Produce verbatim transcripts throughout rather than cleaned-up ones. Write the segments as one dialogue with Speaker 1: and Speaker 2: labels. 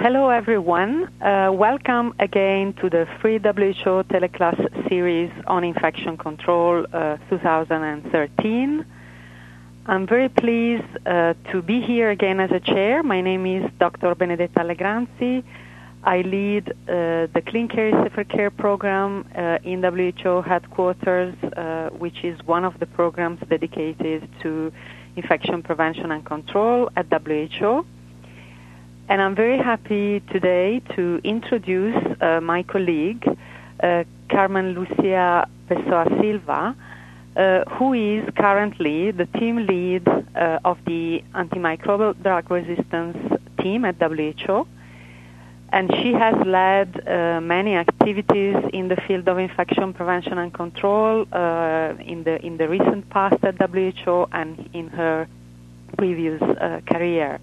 Speaker 1: hello, everyone. Uh, welcome again to the free W H O teleclass series on infection control uh, two thousand thirteen. I'm very pleased uh, to be here again as a chair. My name is Doctor Benedetta Allegranzi. I lead uh, the Clean Care is Safer Care program uh, in W H O headquarters, uh, which is one of the programs dedicated to infection prevention and control at W H O. And I'm very happy today to introduce uh, my colleague, uh, Carmen Lucia Pessoa Silva, uh, who is currently the team lead uh, of the antimicrobial drug resistance team at W H O. And she has led uh, many activities in the field of infection prevention and control uh, in the in the recent past at W H O and in her previous uh, career.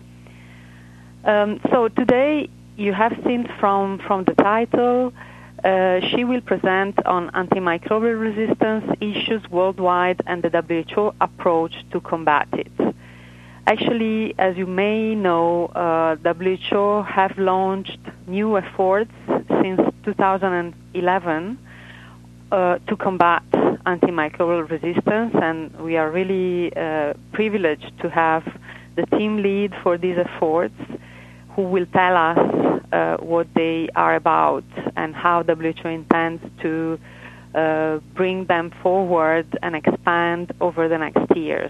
Speaker 1: Um, so today, you have seen from, from the title, uh, she will present on antimicrobial resistance issues worldwide and the W H O approach to combat it. Actually, as you may know, uh, W H O have launched new efforts since two thousand eleven uh, to combat antimicrobial resistance, and we are really uh, privileged to have the team lead for these efforts, who will tell us uh, what they are about and how W H O intends to uh, bring them forward and expand over the next years.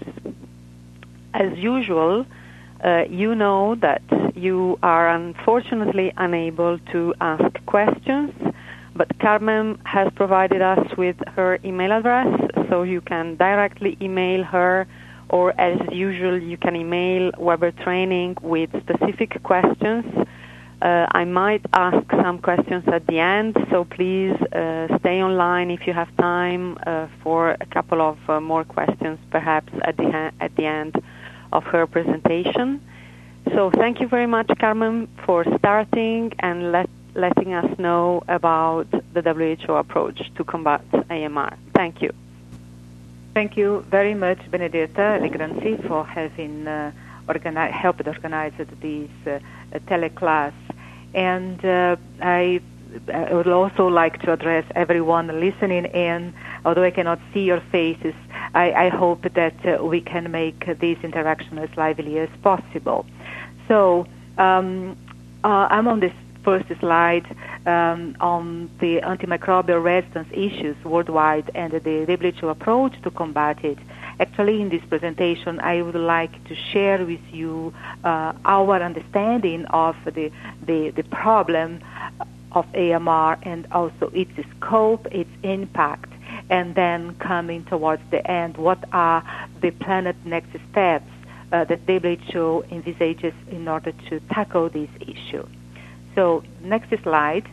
Speaker 1: As usual, uh, you know that you are unfortunately unable to ask questions, but Carmen has provided us with her email address, so you can directly email her, or as usual, you can email Weber Training with specific questions. Uh, I might ask some questions at the end, so please uh, stay online if you have time uh, for a couple of uh, more questions, perhaps at the, ha- at the end of her presentation. So thank you very much, Carmen, for starting and let, letting us know about the W H O approach to combat A M R. Thank you.
Speaker 2: Thank you very much, Benedetta Allegranzi, for having uh, organi- helped organize this uh, teleclass. And uh, I, I would also like to address everyone listening in. Although I cannot see your faces, I, I hope that uh, we can make this interaction as lively as possible. So um, uh, I'm on this first slide um, on the antimicrobial resistance issues worldwide and the W H O approach to combat it. Actually, in this presentation, I would like to share with you uh, our understanding of the, the, the problem of A M R and also its scope, its impact, and then coming towards the end, what are the planned next steps uh, that W H O envisages in order to tackle this issue. So, next slide.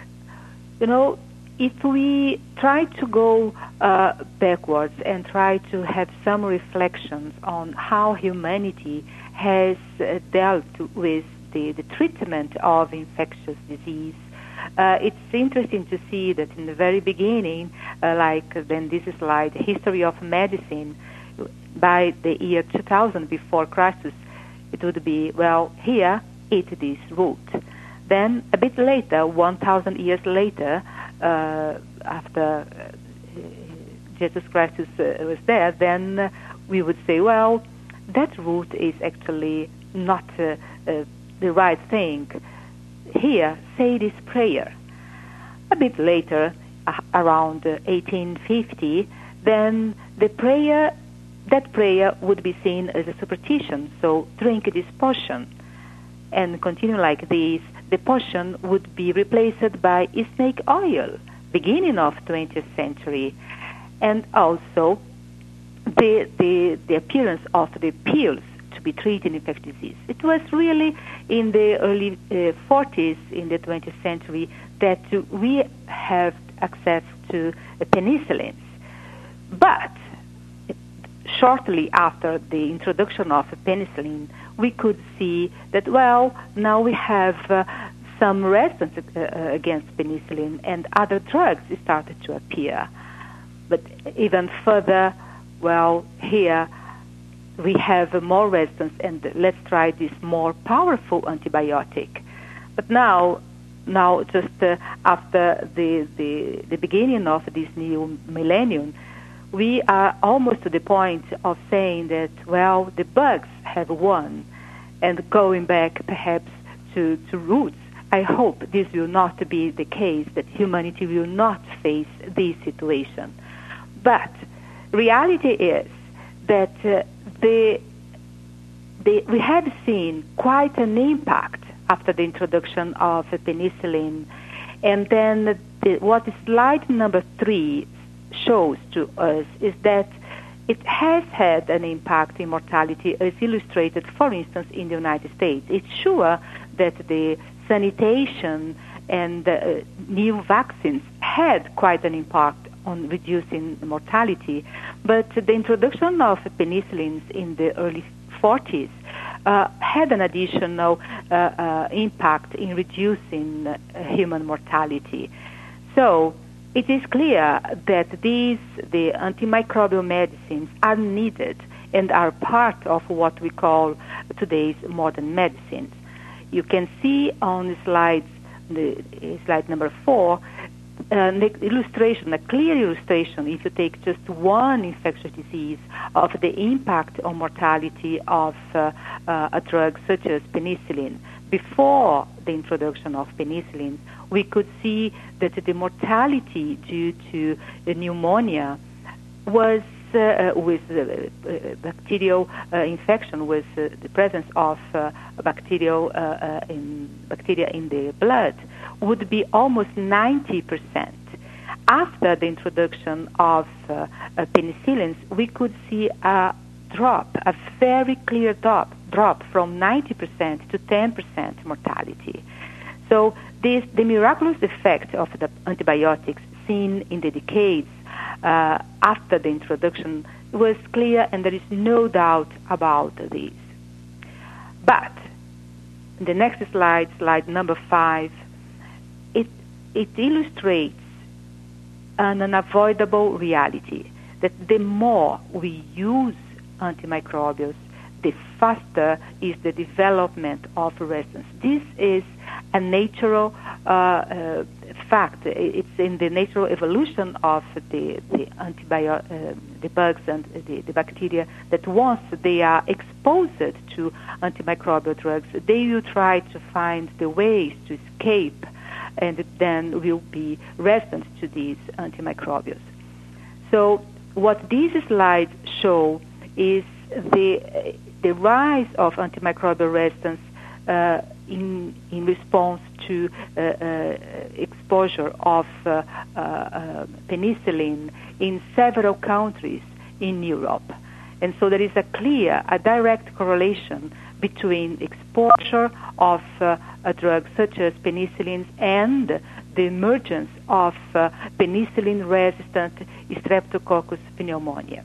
Speaker 2: You know, if we try to go uh, backwards and try to have some reflections on how humanity has uh, dealt with the, the treatment of infectious disease, uh, it's interesting to see that in the very beginning, uh, like then this slide, history of medicine, by the year two thousand before Christ, it would be, well, here, eat this root. Then a bit later, one thousand years later, uh, after uh, Jesus Christ uh, was there, then uh, we would say, well, that root is actually not uh, uh, the right thing. Here, say this prayer. A bit later, uh, around uh, eighteen fifty, then the prayer, that prayer would be seen as a superstition, so drink this potion. And continue like this, the potion would be replaced by snake oil, beginning of twentieth century. And also the, the, the appearance of the pills to be treating infectious disease. It was really in the early uh, forties in the twentieth century that we have access to uh, penicillins. But shortly after the introduction of penicillin, we could see that, well, now we have uh, some resistance uh, against penicillin and other drugs started to appear. But even further, well, here we have more resistance, and let's try this more powerful antibiotic. but now, now just uh, after the, the the beginning of this new millennium, we are almost to the point of saying that, well, the bugs have won, and going back perhaps to, to roots. I hope this will not be the case, that humanity will not face this situation. But reality is that uh, the, the, we have seen quite an impact after the introduction of penicillin. And then the, what slide number three shows to us is that it has had an impact in mortality, as illustrated, for instance, in the United States. It's sure that the sanitation and uh, new vaccines had quite an impact on reducing mortality, but the introduction of penicillins in the early forties uh, had an additional uh, uh, impact in reducing uh, human mortality. So it is clear that these, the antimicrobial medicines, are needed and are part of what we call today's modern medicines. You can see on the slides, the slide number four, an illustration, a clear illustration, if you take just one infectious disease, of the impact on mortality of uh, uh, a drug such as penicillin. Before the introduction of penicillin, we could see that the mortality due to pneumonia was uh, with uh, bacterial uh, infection, with uh, the presence of uh, bacterial uh, uh, in bacteria in the blood, would be almost ninety percent. After the introduction of uh, uh, penicillins, we could see a drop, a very clear drop, drop from ninety percent to ten percent mortality. So this, the miraculous effect of the antibiotics seen in the decades uh, after the introduction was clear, and there is no doubt about this. But the next slide, slide number five, it, it illustrates an unavoidable reality, that the more we use antimicrobials, the faster is the development of resistance. This is a natural uh, uh, fact. It's in the natural evolution of the the antibio- uh, the bugs and the, the bacteria, that once they are exposed to antimicrobial drugs, they will try to find the ways to escape, and then will be resistant to these antimicrobials. So what these slides show is the the rise of antimicrobial resistance uh, in in response to uh, uh, exposure of uh, uh, uh, penicillin in several countries in Europe. And so there is a clear, a direct correlation between exposure of uh, a drug such as penicillin and the emergence of uh, penicillin-resistant Streptococcus pneumonia.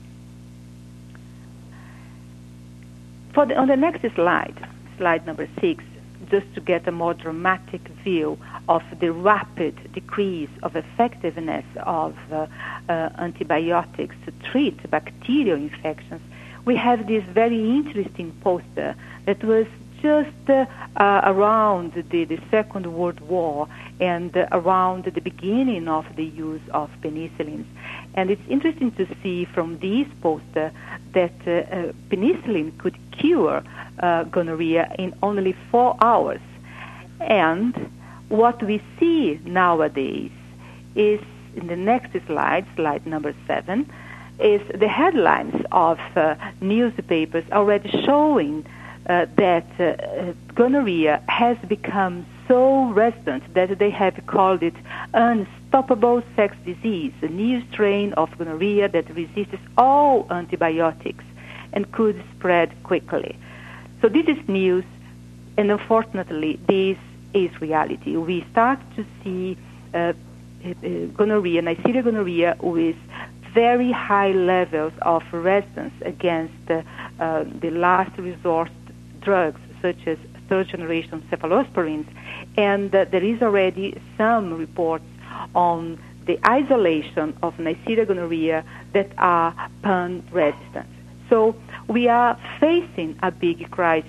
Speaker 2: For the, on the next slide, slide number six, just to get a more dramatic view of the rapid decrease of effectiveness of uh, uh, antibiotics to treat bacterial infections, we have this very interesting poster that was just uh, uh, around the, the Second World War and uh, around the beginning of the use of penicillins. And it's interesting to see from this poster that uh, uh, penicillin could cure uh, gonorrhea in only four hours. And what we see nowadays is, in the next slide, slide number seven, is the headlines of uh, newspapers already showing uh, that uh, gonorrhea has become so resistant that they have called it unstoppable sex disease, a new strain of gonorrhea that resists all antibiotics and could spread quickly. So this is news, and unfortunately, this is reality. We start to see uh, uh, gonorrhea, Neisseria gonorrhea, with very high levels of resistance against uh, uh, the last resort drugs, such as third-generation cephalosporins, and uh, there is already some reports on the isolation of Neisseria gonorrhea that are pan-resistant. So we are facing a big crisis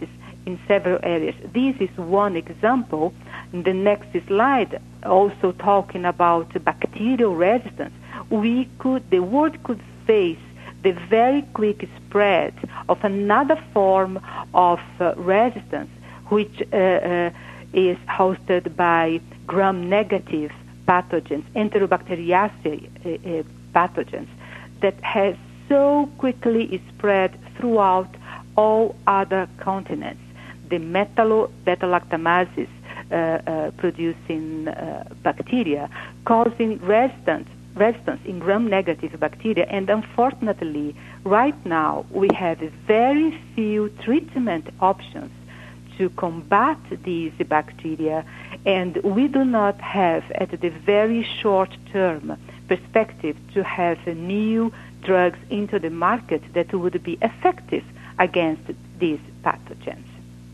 Speaker 2: in several areas. This is one example. In the next slide, also talking about bacterial resistance, we could, the world could face the very quick spread of another form of uh, resistance, which uh, uh, is hosted by gram-negative pathogens, Enterobacteriaceae uh, uh, pathogens, that has so quickly spread throughout all other continents. The metallo-beta-lactamases uh, uh, producing uh, bacteria, causing resistance, resistance in gram-negative bacteria. And unfortunately, right now, we have very few treatment options to combat these bacteria, and we do not have, at the very short-term perspective, to have new drugs into the market that would be effective against these pathogens.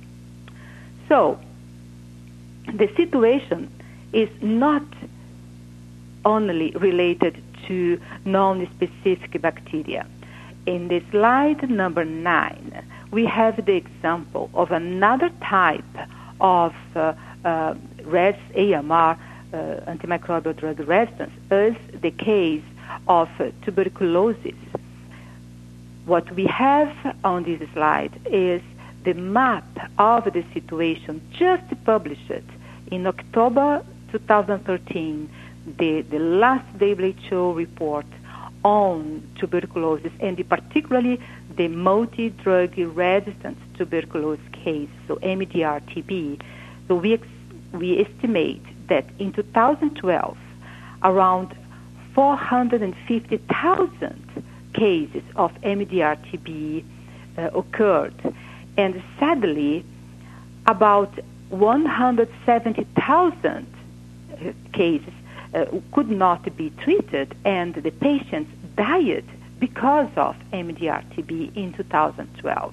Speaker 2: So, the situation is not only related to non-specific bacteria. In the slide number nine, we have the example of another type of uh, uh, res A M R, uh, antimicrobial drug resistance, as the case of uh, tuberculosis. What we have on this slide is the map of the situation just published in October twenty thirteen, the, the last W H O report on tuberculosis, and particularly the multi-drug resistant tuberculosis case, so M D R T B. So we, ex- we estimate that in two thousand twelve, around four hundred fifty thousand cases of M D R T B uh, occurred, and sadly, about one hundred seventy thousand uh, cases uh, could not be treated, and the patients died because of M D R T B in two thousand twelve.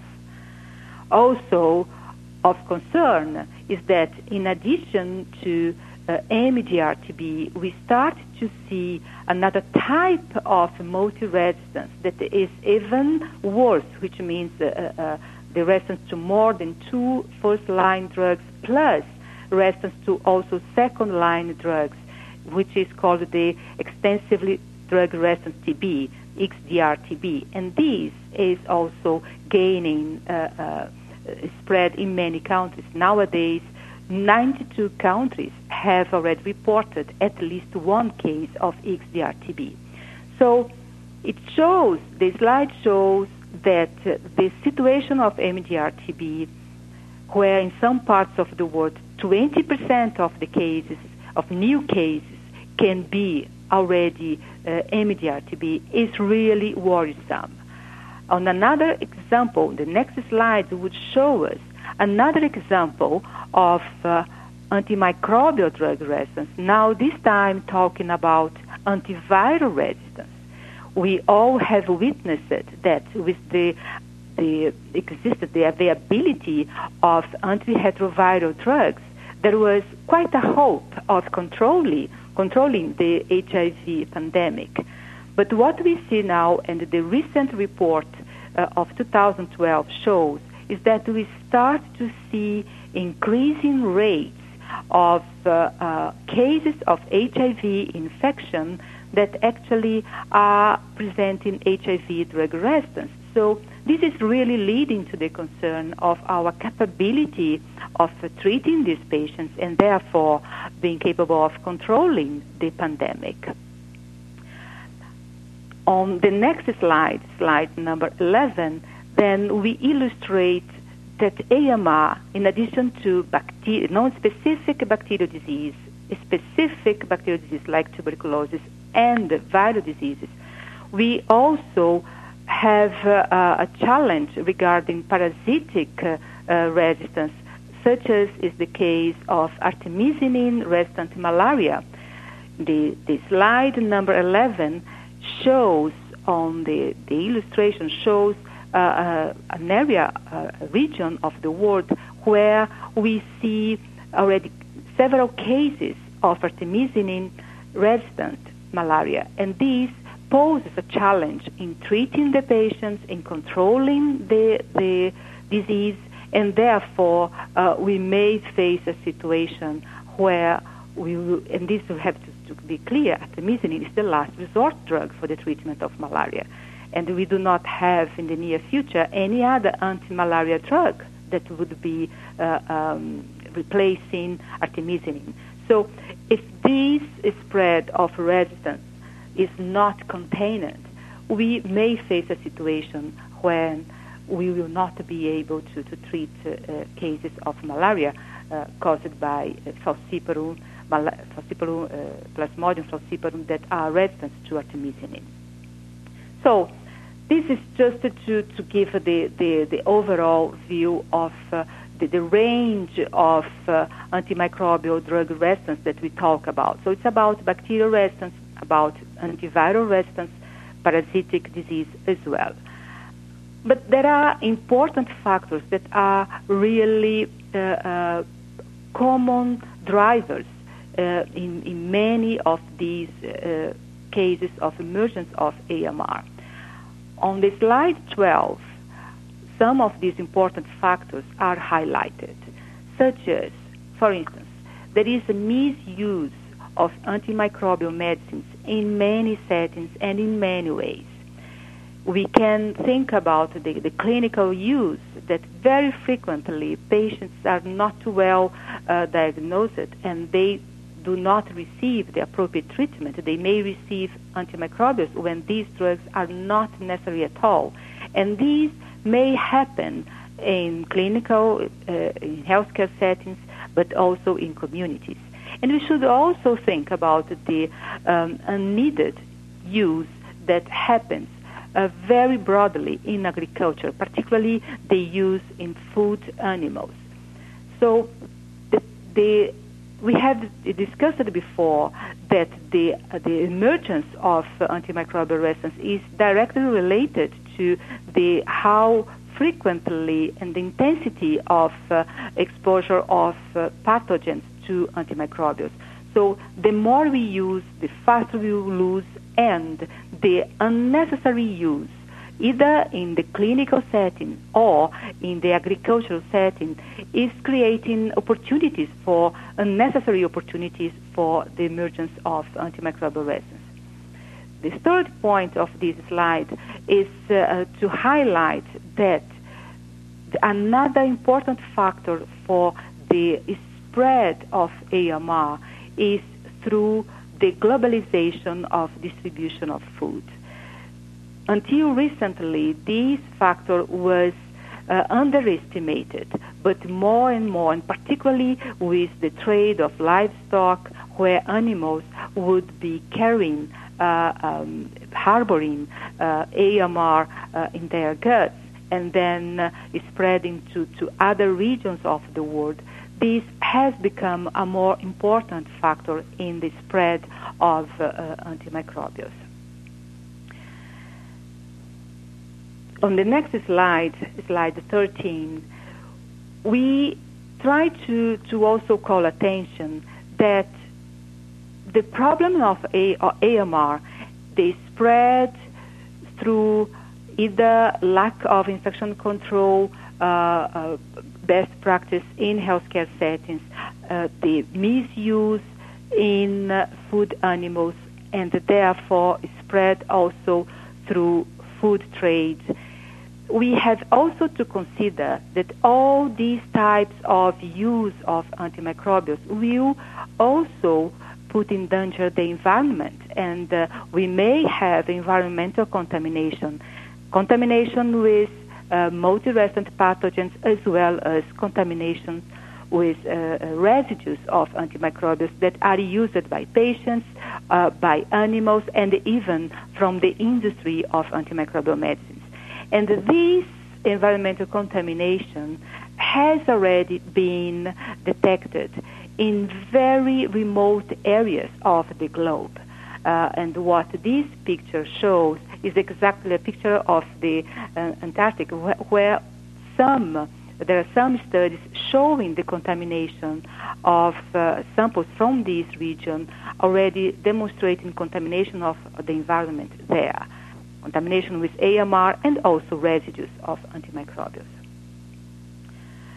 Speaker 2: Also of concern is that in addition to uh, M D R T B, we start to see another type of multi-resistance that is even worse, which means uh, uh, the resistance to more than two first-line drugs plus resistance to also second-line drugs, which is called the extensively drug-resistant T B, X D R T B. And this is also gaining uh, uh, spread in many countries. Nowadays, ninety-two countries have already reported at least one case of X D R T B. So it shows, the slide shows that uh, the situation of M D R T B, where in some parts of the world twenty percent of the cases, of new cases, can be already uh, M D R T B, is really worrisome. On another example, the next slide would show us another example of uh, antimicrobial drug resistance, now this time talking about antiviral resistance. We all have witnessed that with the the existence, the availability of antiretroviral drugs, there was quite a hope of controlling controlling the H I V pandemic. But what we see now, and the recent report uh, of two thousand twelve shows, is that we start to see increasing rates of uh, uh, cases of H I V infection that actually are presenting H I V drug resistance. So this is really leading to the concern of our capability of uh, treating these patients and therefore being capable of controlling the pandemic. On the next slide, slide number eleven, then we illustrate that A M R, in addition to bacteria, non-specific bacterial disease, specific bacterial disease like tuberculosis and viral diseases, we also have uh, a challenge regarding parasitic uh, uh, resistance, such as is the case of artemisinin-resistant malaria. The, the slide number eleven shows on the, the illustration shows uh, uh, an area, uh, a region of the world where we see already several cases of artemisinin-resistant malaria, and these poses a challenge in treating the patients, in controlling the, the disease, And therefore, uh, we may face a situation where we will, and this will have to, to be clear, artemisinin is the last resort drug for the treatment of malaria. And we do not have in the near future any other anti-malaria drug that would be uh, um, replacing artemisinin. So if this spread of resistance is not contained, we may face a situation when we will not be able to, to treat uh, uh, cases of malaria uh, caused by uh, falciparum, mal- falciparum uh, plasmodium falciparum that are resistant to artemisinin. So this is just to, to give the, the, the overall view of uh, the, the range of uh, antimicrobial drug resistance that we talk about. So it's about bacterial resistance, about antiviral resistance, parasitic disease as well. But there are important factors that are really uh, uh, common drivers uh, in, in many of these uh, cases of emergence of A M R. On the slide twelve, some of these important factors are highlighted, such as, for instance, there is a misuse of antimicrobial medicines in many settings and in many ways. We can think about the, the clinical use that very frequently patients are not well uh, diagnosed and they do not receive the appropriate treatment. They may receive antimicrobials when these drugs are not necessary at all. And these may happen in clinical, uh, in healthcare settings, but also in communities. And we should also think about the um, unneeded use that happens uh, very broadly in agriculture, particularly the use in food animals. So the, the, we have discussed before that the, uh, the emergence of uh, antimicrobial resistance is directly related to the how frequently and the intensity of uh, exposure of uh, pathogens to antimicrobials. So the more we use, the faster we will lose, and the unnecessary use, either in the clinical setting or in the agricultural setting, is creating opportunities for unnecessary opportunities for the emergence of antimicrobial resistance. The third point of this slide is uh, to highlight that another important factor for the spread of A M R is through the globalization of distribution of food. Until recently, this factor was uh, underestimated, but more and more, and particularly with the trade of livestock, where animals would be carrying, uh, um, harboring uh, A M R uh, in their guts, and then uh, spreading to, to other regions of the world, this has become a more important factor in the spread of uh, uh, antimicrobials. On the next slide, slide thirteen, we try to, to also call attention that the problem of A- or A M R, they spread through either lack of infection control, uh, uh, best practice in healthcare settings, uh, the misuse in uh, food animals, and therefore spread also through food trade. We have also to consider that all these types of use of antimicrobials will also put in danger the environment, and uh, we may have environmental contamination, contamination with uh, multi-resistant pathogens, as well as contamination with uh, residues of antimicrobials that are used by patients, uh, by animals, and even from the industry of antimicrobial medicines. And this environmental contamination has already been detected in very remote areas of the globe. Uh, and what this picture shows is exactly a picture of the uh, Antarctic, wh- where some there are some studies showing the contamination of uh, samples from this region, already demonstrating contamination of the environment there, contamination with A M R and also residues of antimicrobials.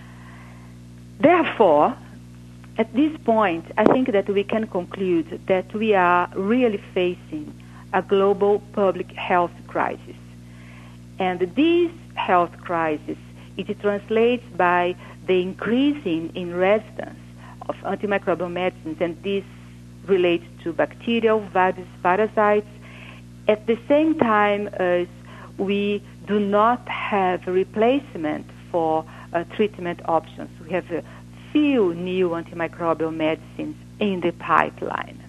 Speaker 2: therefore, at this point, I think that we can conclude that we are really facing a global public health crisis. And this health crisis, it translates by the increasing in resistance of antimicrobial medicines, and this relates to bacterial, virus, parasites, at the same time as we do not have a replacement for uh, treatment options. We have a few new antimicrobial medicines in the pipeline.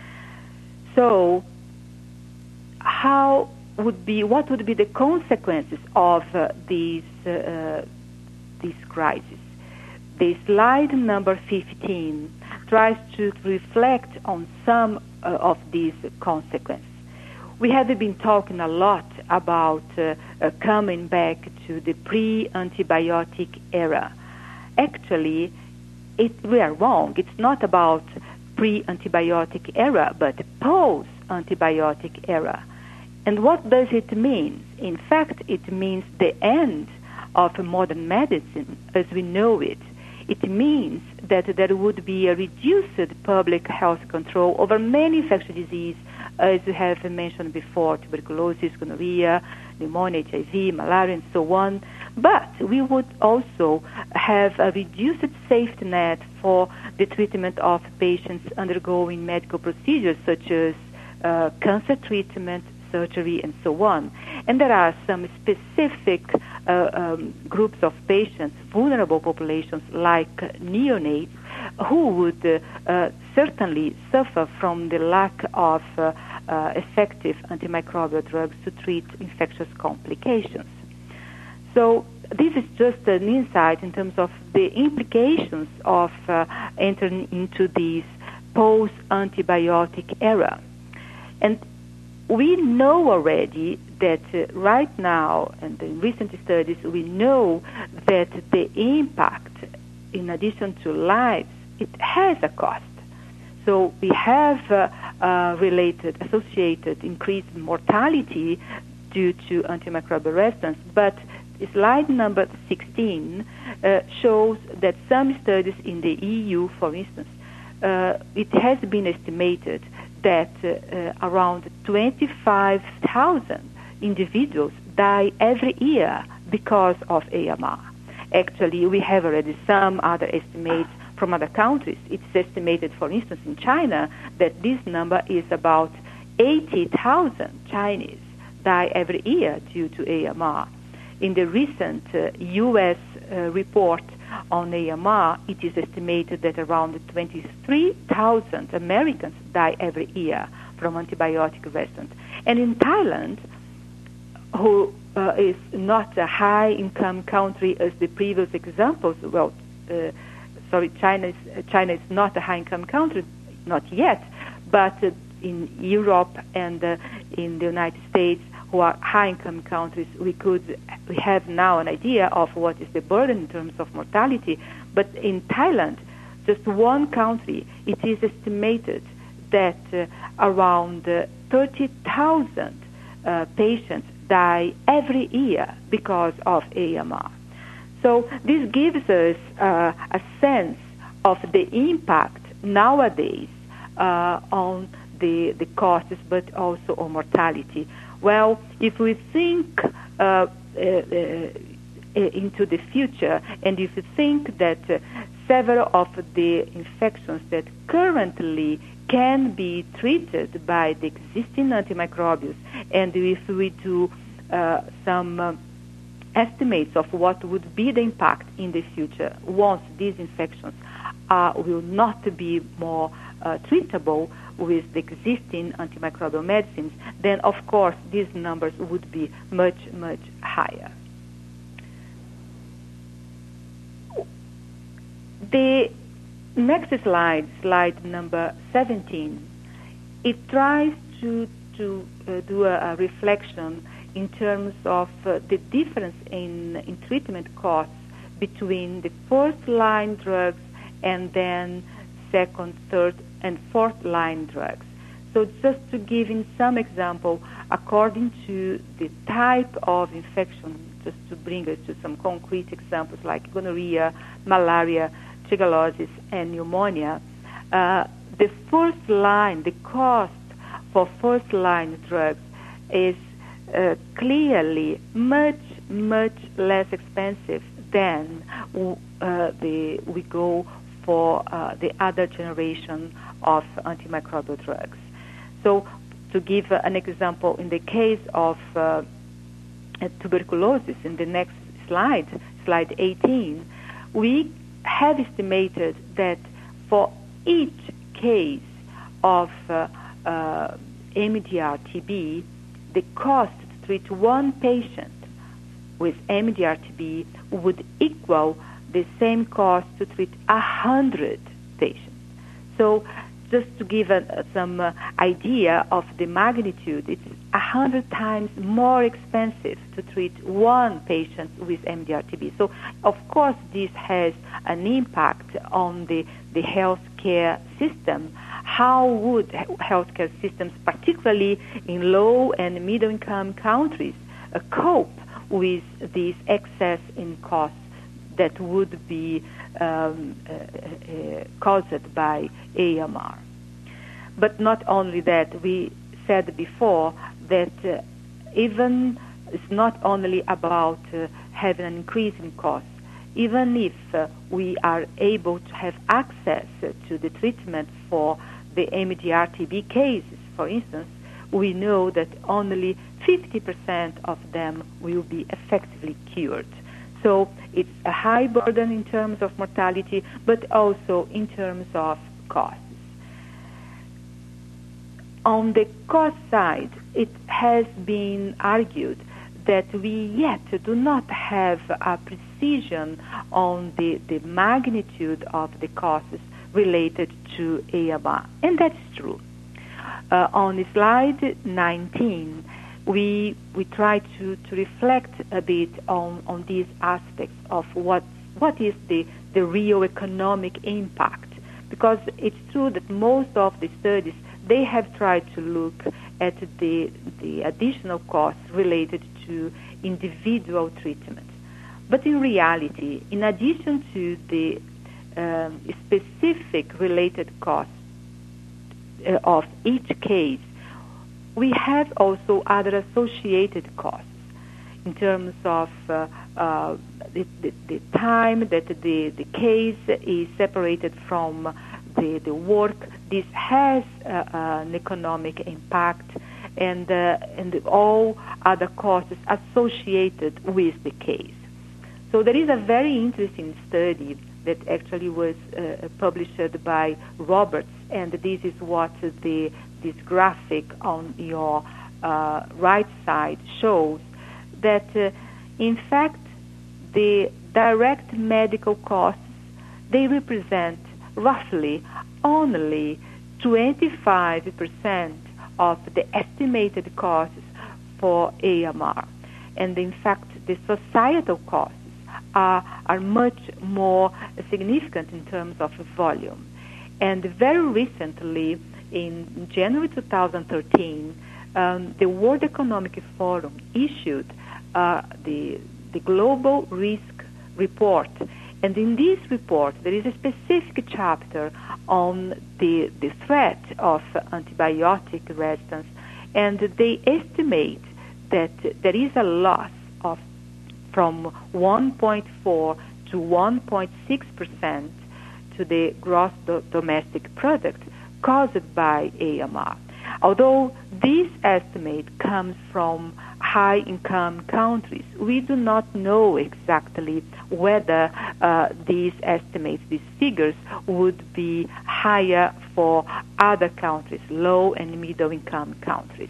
Speaker 2: So, how would be what would be the consequences of uh, these uh, this crisis? The slide number fifteen tries to reflect on some uh, of these consequences. We have been talking a lot about uh, uh, coming back to the pre-antibiotic era. Actually, it, we are wrong. It's not about pre-antibiotic era, but post-antibiotic era. And what does it mean? In fact, it means the end of modern medicine as we know it. It means that there would be a reduced public health control over many infectious diseases, as we have mentioned before, tuberculosis, gonorrhea, pneumonia, H I V, malaria, and so on. But we would also have a reduced safety net for the treatment of patients undergoing medical procedures such as uh, cancer treatment, surgery, and so on. And there are some specific uh, um, groups of patients, vulnerable populations like neonates, who would uh, uh, certainly suffer from the lack of uh, uh, effective antimicrobial drugs to treat infectious complications. So this is just an insight in terms of the implications of uh, entering into this post-antibiotic era. And we know already that uh, right now, and in recent studies, we know that the impact, in addition to lives, it has a cost. So we have uh, uh, related, associated increased mortality due to antimicrobial resistance, but slide number sixteen uh, shows that some studies in the E U, for instance, uh, it has been estimated that uh, uh, around twenty-five thousand individuals die every year because of A M R. Actually, we have already some other estimates from other countries. It's estimated, for instance, in China, that this number is about eighty thousand Chinese die every year due to A M R. In the recent uh, U S uh, report on A M R, it is estimated that around twenty-three thousand Americans die every year from antibiotic resistance. And in Thailand, who uh, is not a high-income country as the previous examples, well, uh, sorry, China is, uh, China is not a high-income country, not yet, but uh, in Europe and uh, in the United States, who are high-income countries, we could we have now an idea of what is the burden in terms of mortality. But in Thailand, just one country, it is estimated that uh, around uh, thirty thousand uh, patients die every year because of A M R. So this gives us uh, a sense of the impact nowadays uh, on the, the costs, but also on mortality. Well, if we think uh, uh, uh, into the future, and if we think that uh, several of the infections that currently can be treated by the existing antimicrobials, and if we do uh, some uh, estimates of what would be the impact in the future once these infections uh, will not be more uh, treatable with the existing antimicrobial medicines, then of course these numbers would be much, much higher. The next slide, slide number seventeen, it tries to, to uh, do a, a reflection in terms of uh, the difference in, in treatment costs between the first-line drugs and then second, third, and fourth-line drugs. So just to give in some example, according to the type of infection, just to bring us to some concrete examples like gonorrhea, malaria, shigellosis, and pneumonia, uh, the first line, the cost for first-line drugs is uh, clearly much, much less expensive than uh, the, we go for uh, the other generation of antimicrobial drugs. So to give uh, an example, in the case of uh, tuberculosis, in the next slide, slide eighteen, we have estimated that for each case of uh, uh, M D R T B, the cost to treat one patient with M D R T B would equal the same cost to treat one hundred patients. So just to give a, some uh, idea of the magnitude, it's one hundred times more expensive to treat one patient with M D R T B. So, of course, this has an impact on the, the healthcare system. How would healthcare systems, particularly in low and middle-income countries, uh, cope with this excess in costs that would be um, uh, uh, caused by A M R? But not only that, we said before that uh, even it's not only about uh, having an increase in costs. Even if uh, we are able to have access to the treatment for the M D R T B cases, for instance, we know that only fifty percent of them will be effectively cured. So it's a high burden in terms of mortality, but also in terms of costs. On the cost side, it has been argued that we yet do not have a precision on the, the magnitude of the costs related to A M R, and that's true. Uh, on slide nineteen, we we try to, to reflect a bit on, on these aspects of what what is the, the real economic impact, because it's true that most of the studies, they have tried to look at the, the additional costs related to individual treatment. But in reality, in addition to the um, specific related costs uh, of each case, we have also other associated costs in terms of uh, uh, the, the, the time that the, the case is separated from the, the work. This has uh, an economic impact, and, uh, and all other costs associated with the case. So there is a very interesting study that actually was uh, published by Roberts, and this is what the, this graphic on your uh, right side shows, that uh, in fact the direct medical costs, they represent roughly only twenty-five percent of the estimated costs for A M R. And in fact, the societal costs are, are much more significant in terms of volume. And very recently, in January two thousand thirteen, um, the World Economic Forum issued uh, the, the Global Risk Report. And in this report, there is a specific chapter on the, the threat of antibiotic resistance, and they estimate that there is a loss of from one point four to one point six percent to the gross do- domestic product caused by A M R. Although this estimate comes from high-income countries, we do not know exactly whether uh, these estimates, these figures, would be higher for other countries, low and middle-income countries.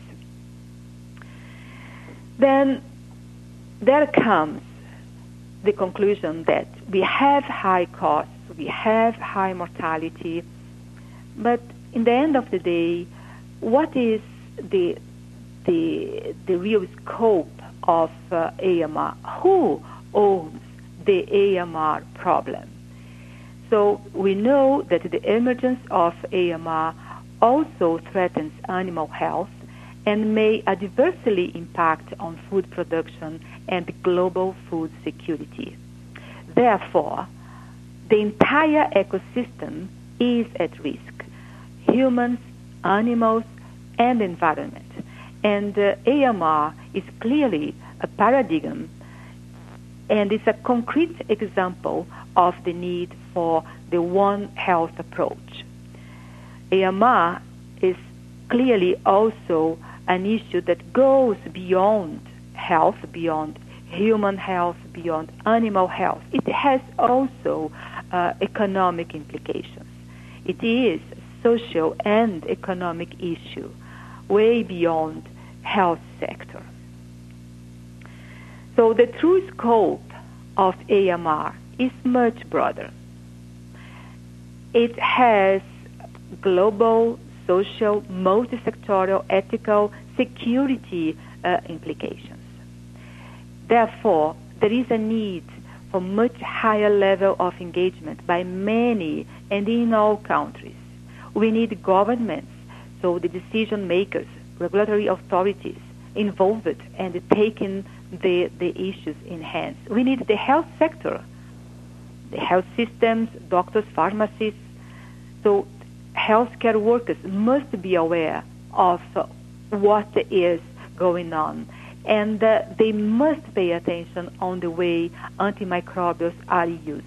Speaker 2: Then there comes the conclusion that we have high costs, we have high mortality, but in the end of the day, what is the the the real scope of uh, A M R? Who owns the A M R problem? So we know that the emergence of A M R also threatens animal health and may adversely impact on food production and global food security. Therefore, the entire ecosystem is at risk. Humans, animals, and environment. And uh, A M R is clearly a paradigm, and it's a concrete example of the need for the One Health approach. A M R is clearly also an issue that goes beyond health, beyond human health, beyond animal health. It has also uh, economic implications. It is a social and economic issue, way beyond health sector. So the true scope of A M R is much broader. It has global, social, multi-sectoral, ethical, security uh, implications. Therefore, there is a need for much higher level of engagement by many and in all countries. We need governments, so the decision makers, regulatory authorities involved and taking the, the issues in hands. We need the health sector, the health systems, doctors, pharmacists. So healthcare workers must be aware of uh, what is going on, and uh, they must pay attention on the way antimicrobials are used.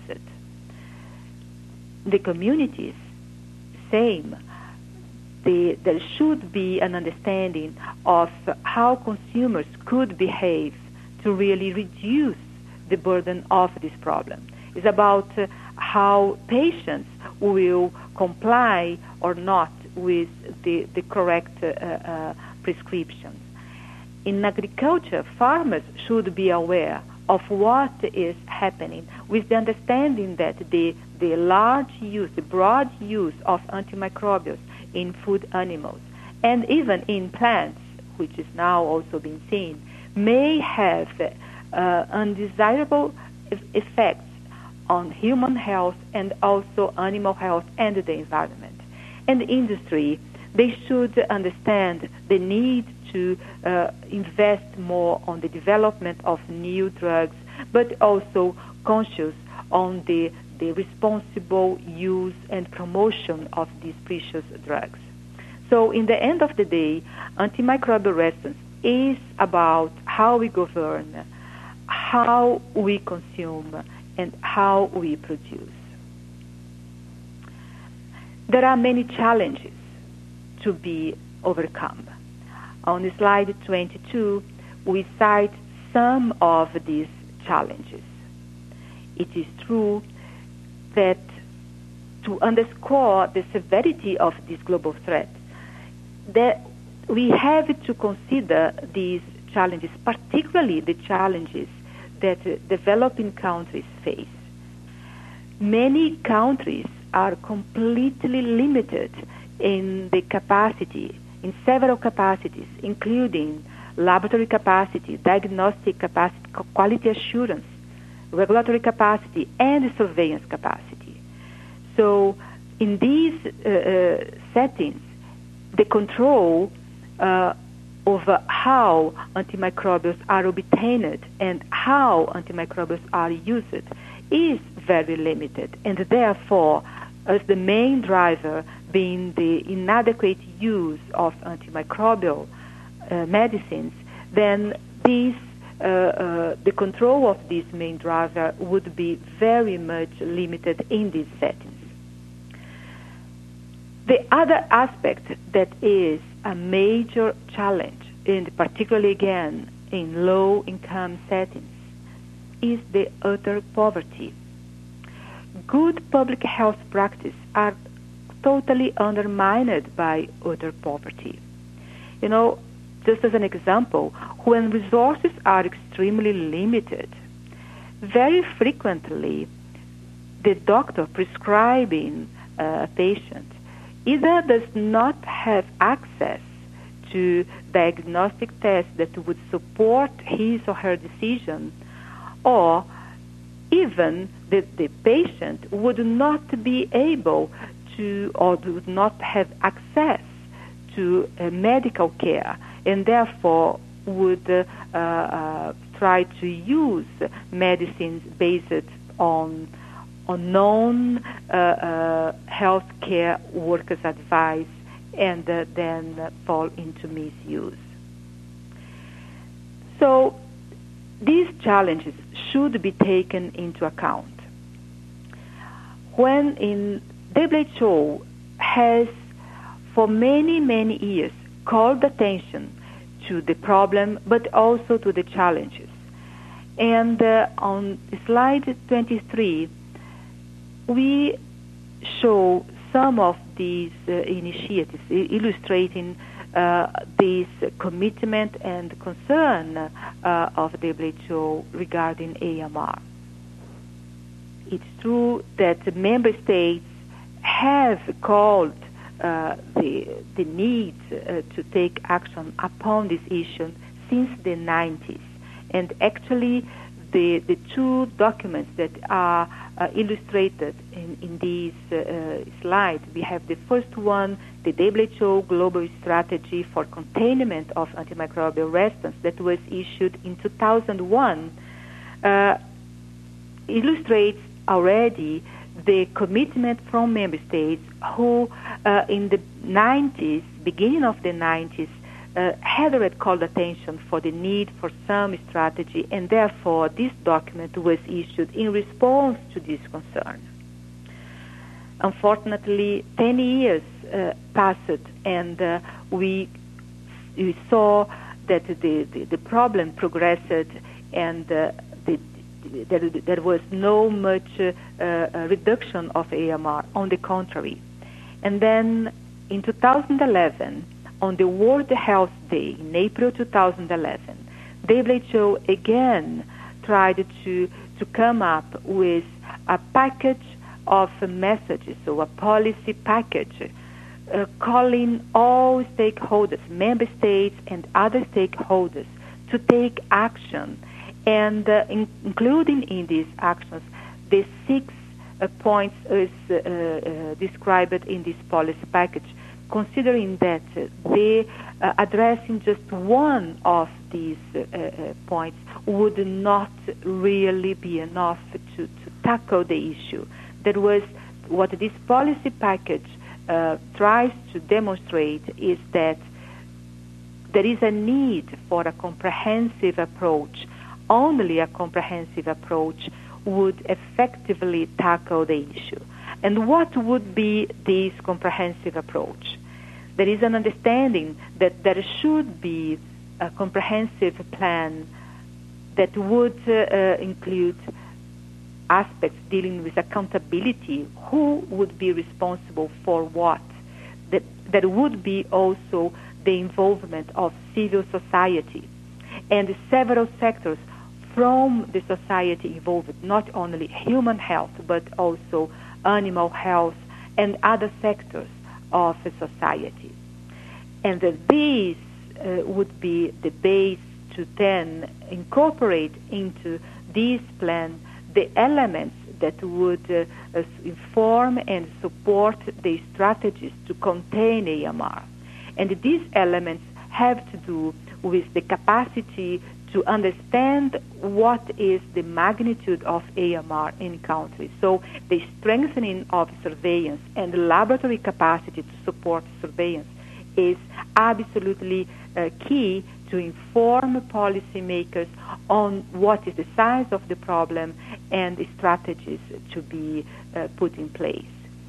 Speaker 2: The communities, same. The, there should be an understanding of how consumers could behave to really reduce the burden of this problem. It's about uh, how patients will comply or not with the, the correct uh, uh, prescriptions. In agriculture, farmers should be aware of what is happening with the understanding that the, the large use, the broad use of antimicrobials in food animals and even in plants, which is now also being seen, may have uh, undesirable effects on human health and also animal health and the environment. And the industry, they should understand the need to uh, invest more on the development of new drugs, but also conscious on the, the responsible use and promotion of these precious drugs. So in the end of the day, antimicrobial resistance is about how we govern, how we consume, and how we produce. There are many challenges to be overcome. On slide twenty-two, we cite some of these challenges. It is true that to underscore the severity of this global threat, that we have to consider these challenges, particularly the challenges that uh, developing countries face. Many countries are completely limited in the capacity, in several capacities, including laboratory capacity, diagnostic capacity, quality assurance, regulatory capacity, and surveillance capacity. So in these uh, uh, settings, the control uh, over how antimicrobials are obtained and how antimicrobials are used is very limited, and therefore, as the main driver being the inadequate use of antimicrobial uh, medicines, then these, uh, uh, the control of this main driver would be very much limited in these settings. The other aspect that is a major challenge, and particularly again in low-income settings, is the utter poverty. Good public health practices are totally undermined by utter poverty. You know, just as an example, when resources are extremely limited, very frequently the doctor prescribing a patient either does not have access to diagnostic tests that would support his or her decision, or even the, the patient would not be able to or would not have access to uh, medical care, and therefore would uh, uh, try to use medicines based on unknown uh, uh, healthcare workers' advice and uh, then uh, fall into misuse. So these challenges should be taken into account. When in W H O has for many, many years called attention to the problem, but also to the challenges. And uh, on slide twenty-three, we show some of these uh, initiatives illustrating uh, this commitment and concern uh, of W H O regarding A M R. It's true that the member states have called uh, the, the need uh, to take action upon this issue since the nineties. And actually, the, the two documents that are uh, illustrated in, in these uh, slides, we have the first one, the W H O Global Strategy for Containment of Antimicrobial Resistance, that was issued in two thousand one, uh, illustrates already the commitment from member states who uh, in the nineties, beginning of the nineties, uh, had already called attention for the need for some strategy, and therefore this document was issued in response to this concern. Unfortunately, ten years uh, passed, and uh, we, we saw that the, the, the problem progressed, and uh, the There, there was no much uh, uh, reduction of A M R, on the contrary. And then in two thousand eleven, on the World Health Day, in April two thousand eleven, W H O again tried to, to come up with a package of messages, so a policy package, uh, calling all stakeholders, member states and other stakeholders, to take action, and uh, in, including in these actions the six uh, points as uh, uh, described in this policy package, considering that uh, they uh, addressing just one of these uh, uh, points would not really be enough to, to tackle the issue. That was what this policy package uh, tries to demonstrate, is that there is a need for a comprehensive approach. Only a comprehensive approach would effectively tackle the issue. And what would be this comprehensive approach? There is an understanding that there should be a comprehensive plan that would uh, uh, include aspects dealing with accountability, who would be responsible for what. That there would be also the involvement of civil society and several sectors from the society involved, not only human health, but also animal health and other sectors of society. And that these uh, would be the base to then incorporate into this plan the elements that would uh, inform and support the strategies to contain A M R. And these elements have to do with the capacity to understand what is the magnitude of A M R in countries. So the strengthening of surveillance and the laboratory capacity to support surveillance is absolutely uh, key to inform policymakers on what is the size of the problem and the strategies to be uh, put in place.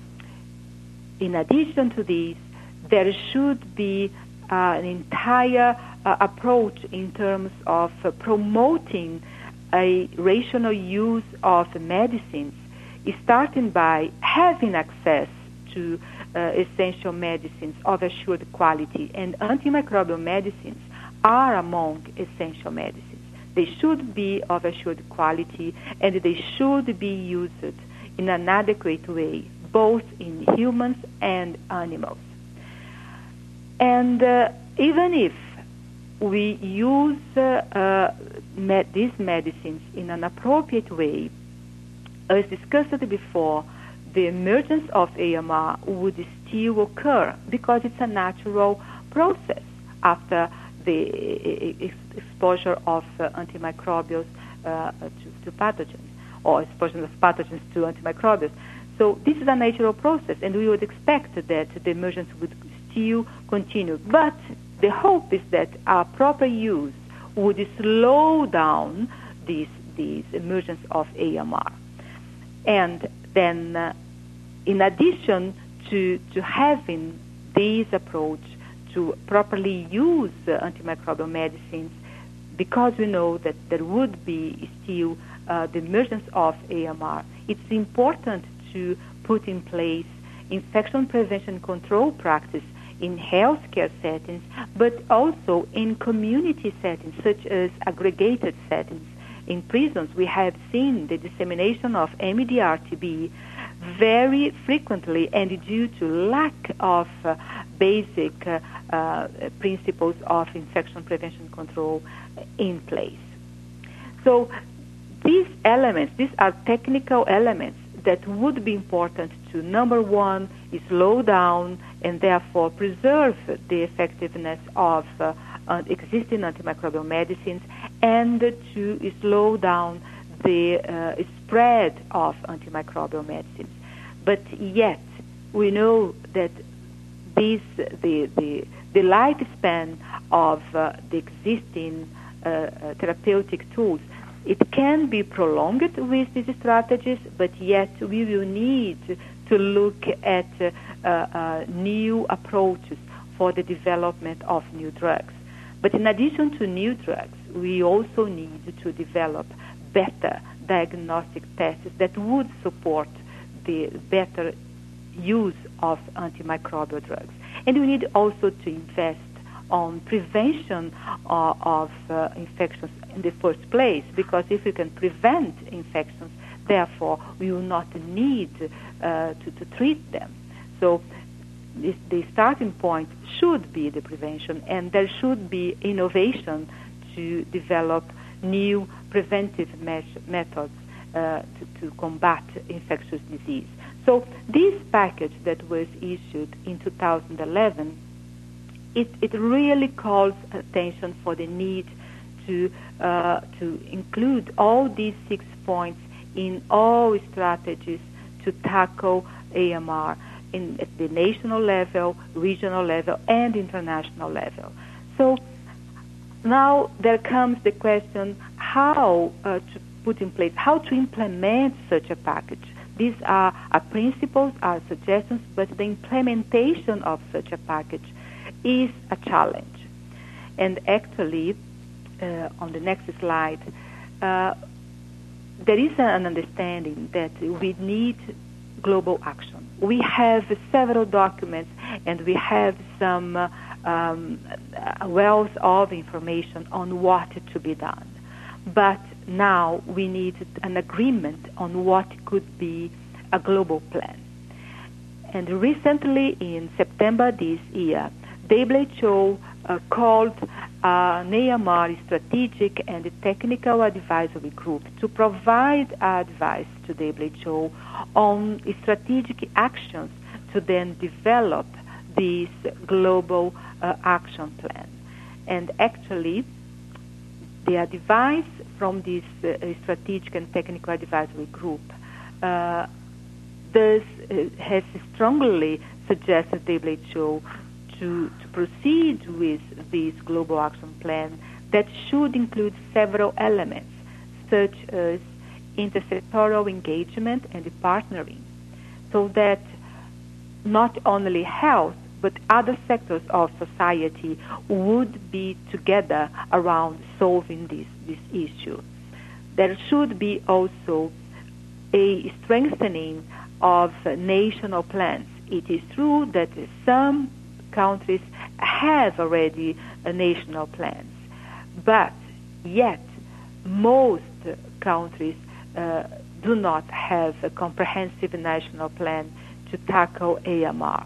Speaker 2: In addition to this, there should be uh, an entire uh, approach in terms of uh, promoting a rational use of medicines, starting by having access to uh, essential medicines of assured quality, and antimicrobial medicines are among essential medicines. They should be of assured quality, and they should be used in an adequate way, both in humans and animals. And uh, even if we use uh, uh, med- these medicines in an appropriate way, as discussed before, the emergence of A M R would still occur because it's a natural process after the exposure of uh, antimicrobials uh, to, to pathogens. or exposure of pathogens to antimicrobials. So this is a natural process, and we would expect that the emergence would still continue. But the hope is that our proper use would slow down this, this emergence of A M R. And then, uh, in addition to, to having this approach to properly use uh, antimicrobial medicines, because we know that there would be still uh, the emergence of A M R, it's important to put in place infection prevention control practice in healthcare settings, but also in community settings, such as aggregated settings. In prisons, we have seen the dissemination of M D R T B very frequently, and due to lack of uh, basic uh, uh, principles of infection prevention control in place. So these elements, these are technical elements that would be important to, number one, slow down and therefore preserve the effectiveness of uh, uh, existing antimicrobial medicines, and to slow down the uh, spread of antimicrobial medicines. But yet, we know that this, the, the, the lifespan of uh, the existing uh, uh, therapeutic tools, it can be prolonged with these strategies, but yet we will need to look at uh, uh, new approaches for the development of new drugs. But in addition to new drugs, we also need to develop better diagnostic tests that would support the better use of antimicrobial drugs. And we need also to invest on prevention uh, of uh, infections in the first place, because if we can prevent infections, therefore we will not need uh, to, to treat them. So this, the starting point should be the prevention, and there should be innovation to develop new preventive me- methods uh, to, to combat infectious disease. So this package that was issued in two thousand eleven, it, it really calls attention for the need to uh, to include all these six points in all strategies to tackle A M R in, at the national level, regional level, and international level. So now there comes the question how uh, to put in place, how to implement such a package. These are, are principles, are suggestions, but the implementation of such a package is a challenge. And actually, uh, on the next slide, uh, there is an understanding that we need global action. We have several documents, and we have some uh, um, wealth of information on what to be done. But now we need an agreement on what could be a global plan. And recently, in September this year, W H O uh, called an A M R strategic and technical advisory group to provide advice to W H O on strategic actions to then develop this global uh, action plan. And actually, the advice from this uh, strategic and technical advisory group uh, does, uh, has strongly suggested W H O to, to proceed with this global action plan that should include several elements, such as intersectoral engagement and partnering, so that not only health, but other sectors of society would be together around solving this, this issue. There should be also a strengthening of national plans. It is true that some countries have already uh, national plans, but yet most countries uh, do not have a comprehensive national plan to tackle A M R.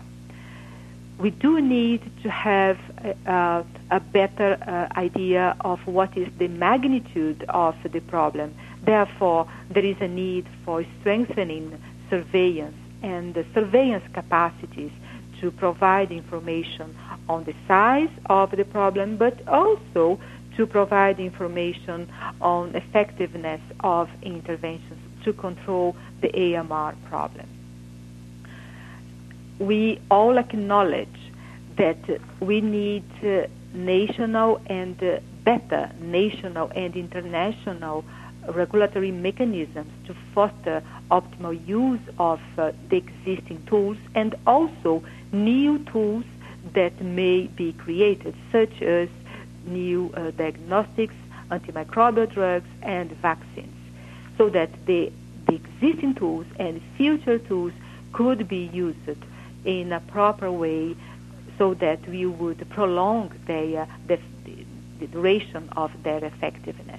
Speaker 2: We do need to have uh, a better uh, idea of what is the magnitude of the problem. Therefore, there is a need for strengthening surveillance and the surveillance capacities to provide information on the size of the problem, but also to provide information on effectiveness of interventions to control the A M R problem. We all acknowledge that we need uh, national and uh, better national and international regulatory mechanisms to foster optimal use of uh, the existing tools and also new tools that may be created, such as new uh, diagnostics, antimicrobial drugs, and vaccines, so that the, the existing tools and future tools could be used in a proper way so that we would prolong their, the, the duration of their effectiveness.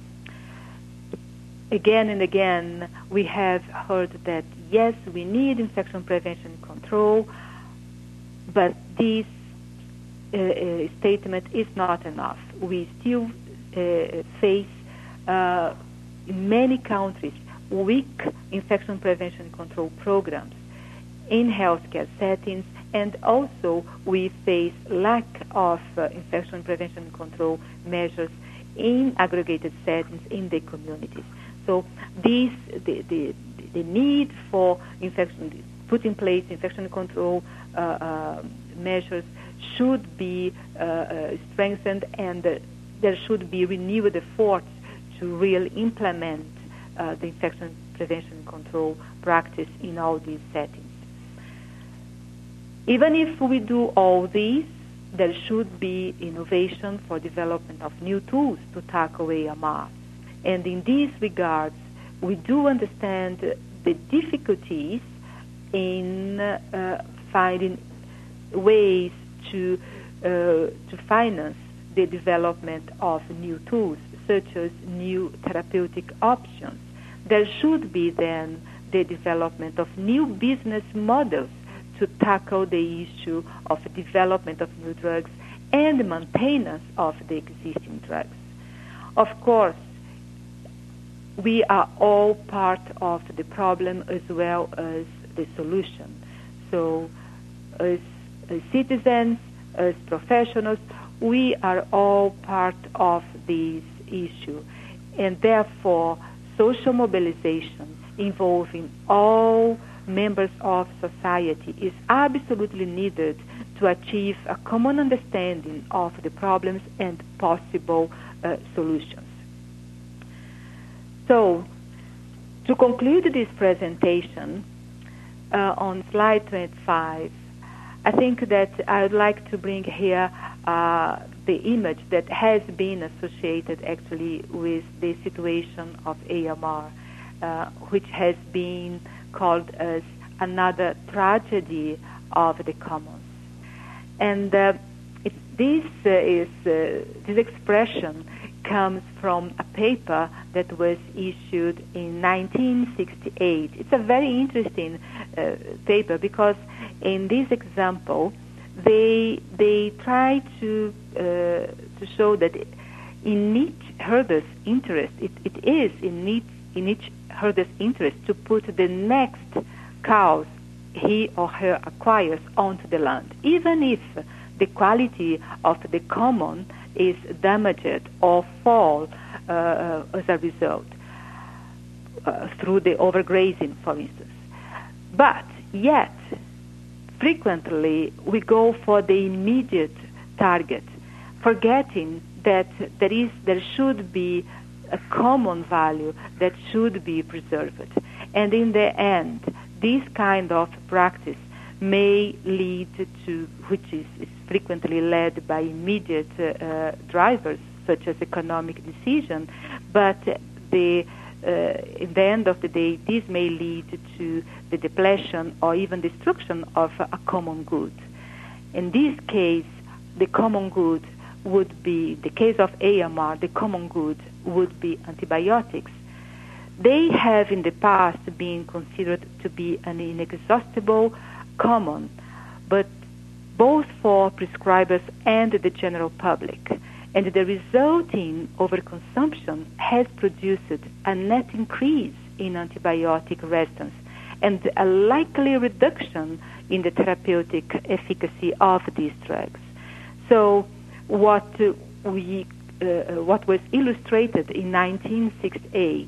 Speaker 2: Again and again, we have heard that, yes, we need infection prevention and control, but this uh, uh, statement is not enough. We still uh, face, uh, in many countries, weak infection prevention and control programs in healthcare settings, and also we face lack of uh, infection prevention and control measures in aggregated settings in the communities. So this, the, the, the need for infection, put in place infection control uh, uh, measures should be uh, uh, strengthened, and uh, there should be renewed efforts to really implement uh, the infection prevention and control practice in all these settings. Even if we do all these, there should be innovation for development of new tools to tackle A M R. And in these regards, we do understand the difficulties in uh, finding ways to uh, to finance the development of new tools, such as new therapeutic options. There should be then the development of new business models to tackle the issue of development of new drugs and maintenance of the existing drugs. Of course, we are all part of the problem as well as the solution. So as, as citizens, as professionals, we are all part of this issue. And therefore, social mobilization involving all members of society is absolutely needed to achieve a common understanding of the problems and possible uh, solutions. So, to conclude this presentation, uh, on slide twenty-five, I think that I would like to bring here uh, the image that has been associated actually with the situation of A M R, uh, which has been called as another tragedy of the commons. And uh, it, this uh, is uh, this expression comes from a paper that was issued in nineteen sixty-eight. It's a very interesting uh, paper because in this example, they they try to uh, to show that in each herder's interest, it, it is in each in each herder's interest to put the next cows he or her acquires onto the land, even if the quality of the common is damaged or fall uh, as a result uh, through the overgrazing, for instance. But yet, frequently we go for the immediate target, forgetting that there is there should be a common value that should be preserved. And in the end, this kind of practice may lead to, which is, is frequently led by immediate uh, drivers, such as economic decision, but the, uh, in the end of the day, this may lead to the depletion or even destruction of a common good. In this case, the common good would be, the case of A M R, the common good would be antibiotics. They have in the past been considered to be an inexhaustible common, but both for prescribers and the general public. And the resulting overconsumption has produced a net increase in antibiotic resistance and a likely reduction in the therapeutic efficacy of these drugs. So what we uh, what was illustrated in nineteen sixty-eight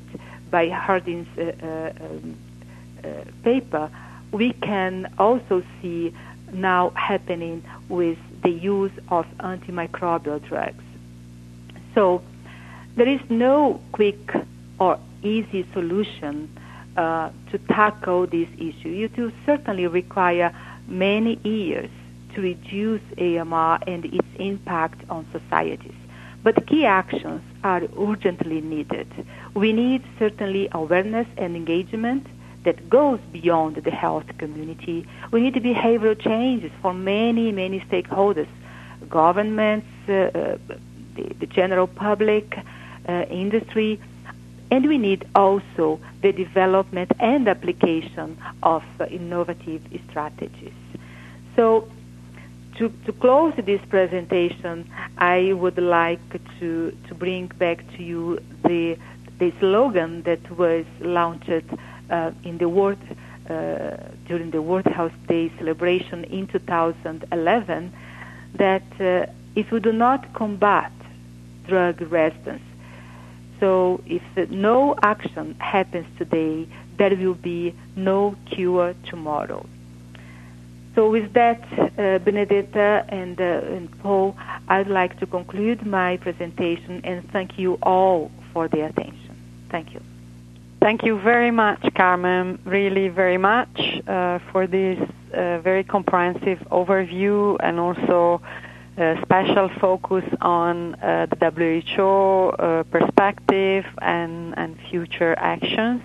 Speaker 2: by Harding's uh, uh, um, uh, paper, we can also see now happening with the use of antimicrobial drugs. So there is no quick or easy solution uh, to tackle this issue. It will certainly require many years to reduce A M R and its impact on societies. But key actions are urgently needed. We need certainly awareness and engagement that goes beyond the health community. We need behavioral changes for many, many stakeholders, governments, uh, uh, the, the general public, uh, industry, and we need also the development and application of uh, innovative strategies. So to, to close this presentation, I would like to, to bring back to you the, the slogan that was launched uh, in the World, uh, during the World Health Day celebration in two thousand eleven, that uh, if we do not combat drug resistance, so if no action happens today, there will be no cure tomorrow. So with that, uh, Benedetta and, uh, and Paul, I'd like to conclude my presentation and thank you all for the attention. Thank you.
Speaker 1: Thank you very much, Carmen, really very much uh, for this uh, very comprehensive overview and also a special focus on uh, the W H O uh, perspective and, and future actions.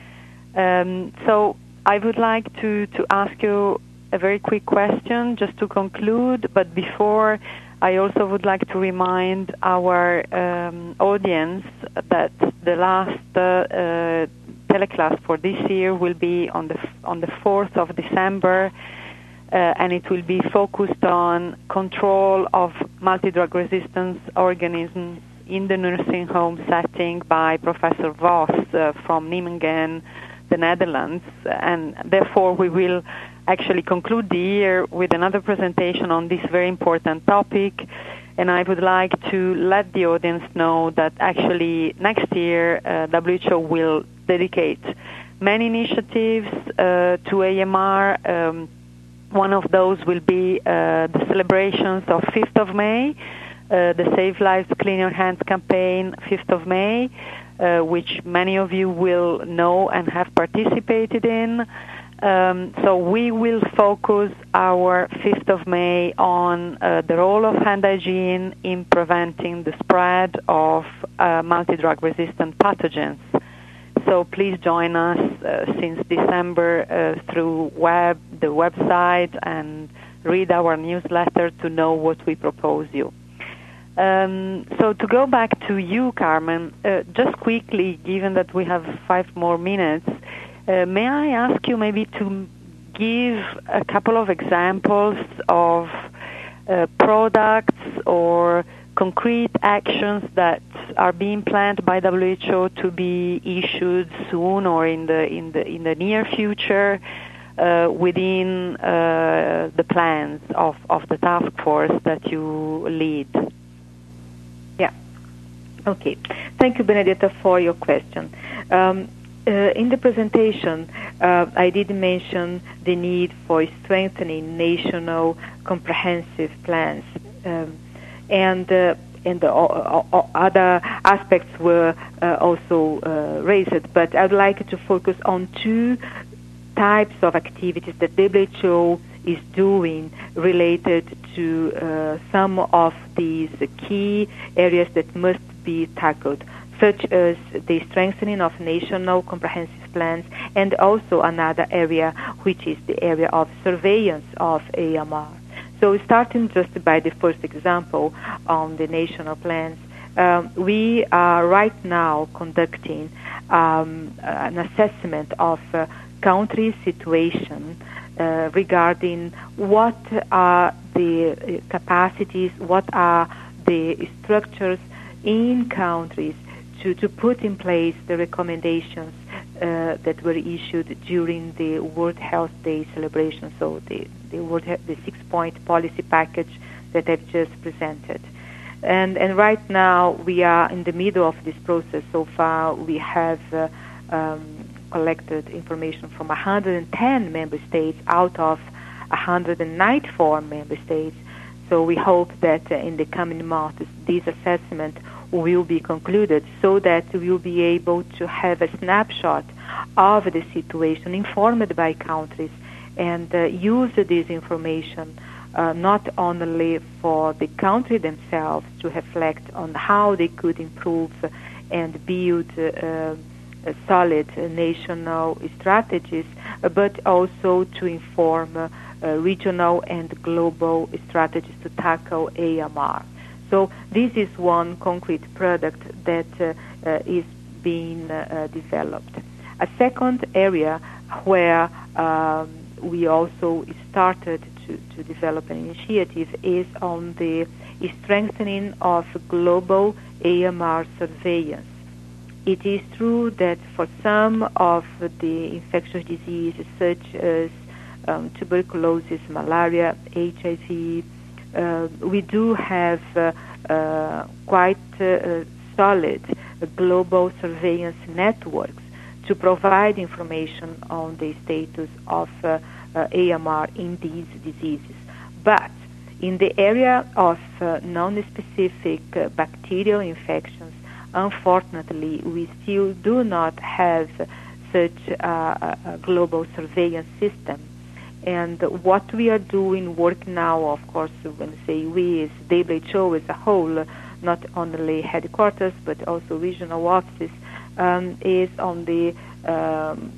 Speaker 1: Um, so I would like to, to ask you a very quick question just to conclude, but before I also would like to remind our um, audience that the last uh, uh, teleclass for this year will be on the on the fourth of December, uh, and it will be focused on control of multi-drug resistance organisms in the nursing home setting by Professor Vos uh, from Nijmegen, the Netherlands, and therefore we will actually conclude the year with another presentation on this very important topic. And I would like to let the audience know that actually next year uh, W H O will dedicate many initiatives uh, to A M R. Um, one of those will be uh, the celebrations of fifth of May, uh, the Save Lives, Clean Your Hands campaign, fifth of May, uh, which many of you will know and have participated in. Um, so we will focus our fifth of May on uh, the role of hand hygiene in preventing the spread of uh, multi-drug resistant pathogens. So please join us uh, since December uh, through web, the website, and read our newsletter to know what we propose you. Um, so to go back to you, Carmen, uh, just quickly, given that we have five more minutes, Uh, may I ask you maybe to give a couple of examples of uh, products or concrete actions that are being planned by W H O to be issued soon or in the in the in the near future uh, within uh, the plans of, of the task force that you lead?
Speaker 2: Yeah. Okay. Thank you, Benedetta, for your question. Um, Uh, in the presentation, uh, I did mention the need for strengthening national comprehensive plans, um, and uh, and the uh, uh, other aspects were uh, also uh, raised. But I'd like to focus on two types of activities that W H O is doing related to uh, some of these key areas that must be tackled, such as the strengthening of national comprehensive plans, and also another area, which is the area of surveillance of A M R. So starting just by the first example on the national plans, um, we are right now conducting um, an assessment of uh, country situation uh, regarding what are the capacities, what are the structures in countries To, to put in place the recommendations uh, that were issued during the World Health Day celebration, so the, the, World He- the six-point policy package that I've just presented. And, and right now we are in the middle of this process. So far we have uh, um, collected information from one hundred ten member states out of one hundred ninety-four member states. So we hope that uh, in the coming months this assessment will be concluded so that we will be able to have a snapshot of the situation informed by countries and uh, use this information uh, not only for the country themselves to reflect on how they could improve and build uh, solid national strategies, but also to inform uh, uh, regional and global strategies to tackle A M R. So this is one concrete product that uh, uh, is being uh, developed. A second area where um, we also started to, to develop an initiative is on the strengthening of global A M R surveillance. It is true that for some of the infectious diseases such as um, tuberculosis, malaria, H I V, uh, we do have uh, uh, quite uh, solid global surveillance networks to provide information on the status of uh, uh, A M R in these diseases. But in the area of uh, non-specific uh, bacterial infections, unfortunately, we still do not have such uh, a global surveillance system. And what we are doing, work now, of course, when I say we, is W H O as a whole, not only headquarters, but also regional offices, um, is on the um,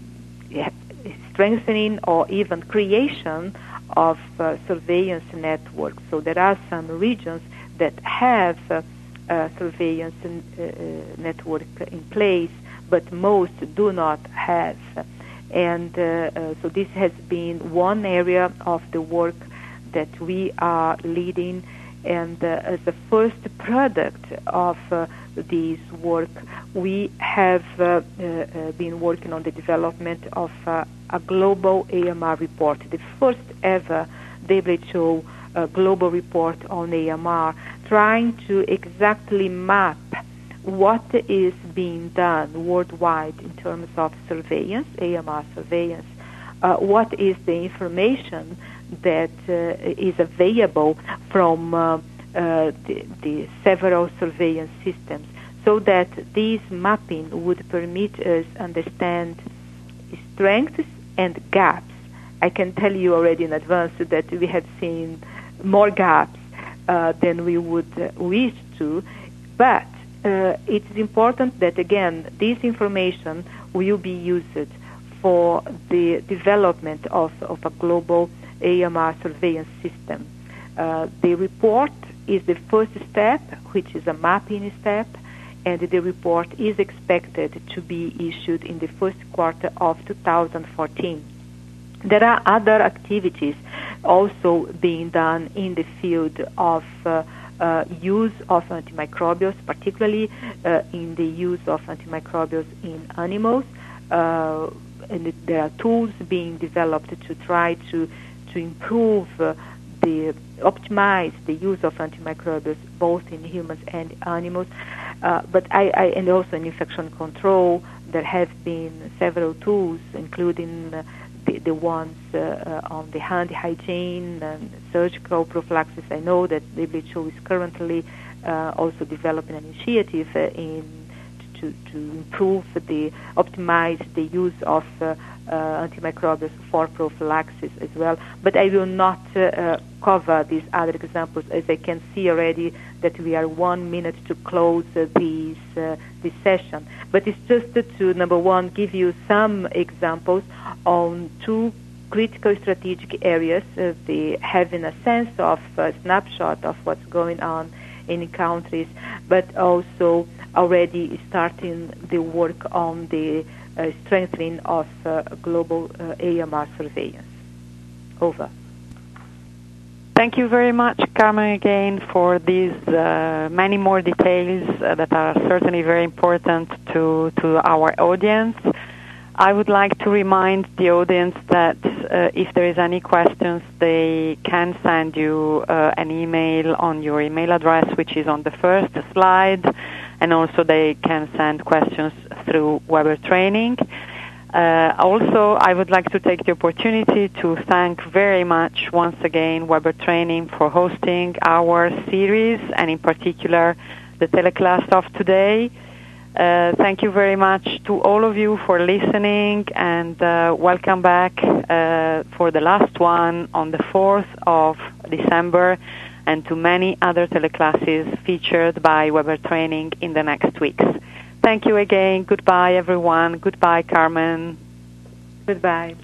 Speaker 2: strengthening or even creation of uh, surveillance networks. So there are some regions that have uh, uh, surveillance in, uh, network in place, but most do not have. And uh, uh, so this has been one area of the work that we are leading. And uh, as the first product of uh, this work, we have uh, uh, uh, been working on the development of uh, a global A M R report, the first ever W H O uh, global report on A M R, trying to exactly map what is being done worldwide in terms of surveillance, A M R surveillance, uh, what is the information that uh, is available from uh, uh, the, the several surveillance systems, so that this mapping would permit us understand strengths and gaps. I can tell you already in advance that we have seen more gaps uh, than we would uh, wish to, but uh, it is important that, again, this information will be used for the development of, of a global A M R surveillance system. Uh, the report is the first step, which is a mapping step, and the report is expected to be issued in the first quarter of two thousand fourteen. There are other activities also being done in the field of uh, uh, use of antimicrobials, particularly uh, in the use of antimicrobials in animals. Uh, and it, there are tools being developed to try to to improve uh, the optimize the use of antimicrobials both in humans and animals. Uh, but I, I and also in infection control, there have been several tools, including uh, the, the ones uh, uh, on the hand hygiene and surgical prophylaxis. I know that W H O is currently uh, also developing an initiative uh, in to, to improve the optimize the use of uh, uh, antimicrobials for prophylaxis as well. But I will not uh, uh, cover these other examples, as I can see already that we are one minute to close uh, these, uh, this session. But it's just to, number one, give you some examples on two critical strategic areas, uh, the having a sense of a snapshot of what's going on in countries, but also already starting the work on the uh, strengthening of uh, global uh, A M R surveillance. Over.
Speaker 1: Thank you very much, Carmen, again, for these uh, many more details uh, that are certainly very important to, to our audience. I would like to remind the audience that uh, if there is any questions, they can send you uh, an email on your email address, which is on the first slide, and also they can send questions through Weber Training. Uh, also, I would like to take the opportunity to thank very much once again Weber Training for hosting our series, and in particular the teleclass of today. Uh, thank you very much to all of you for listening, and uh, welcome back uh, for the last one on the fourth of December, and to many other teleclasses featured by Weber Training in the next weeks. Thank you again. Goodbye, everyone. Goodbye, Carmen.
Speaker 2: Goodbye.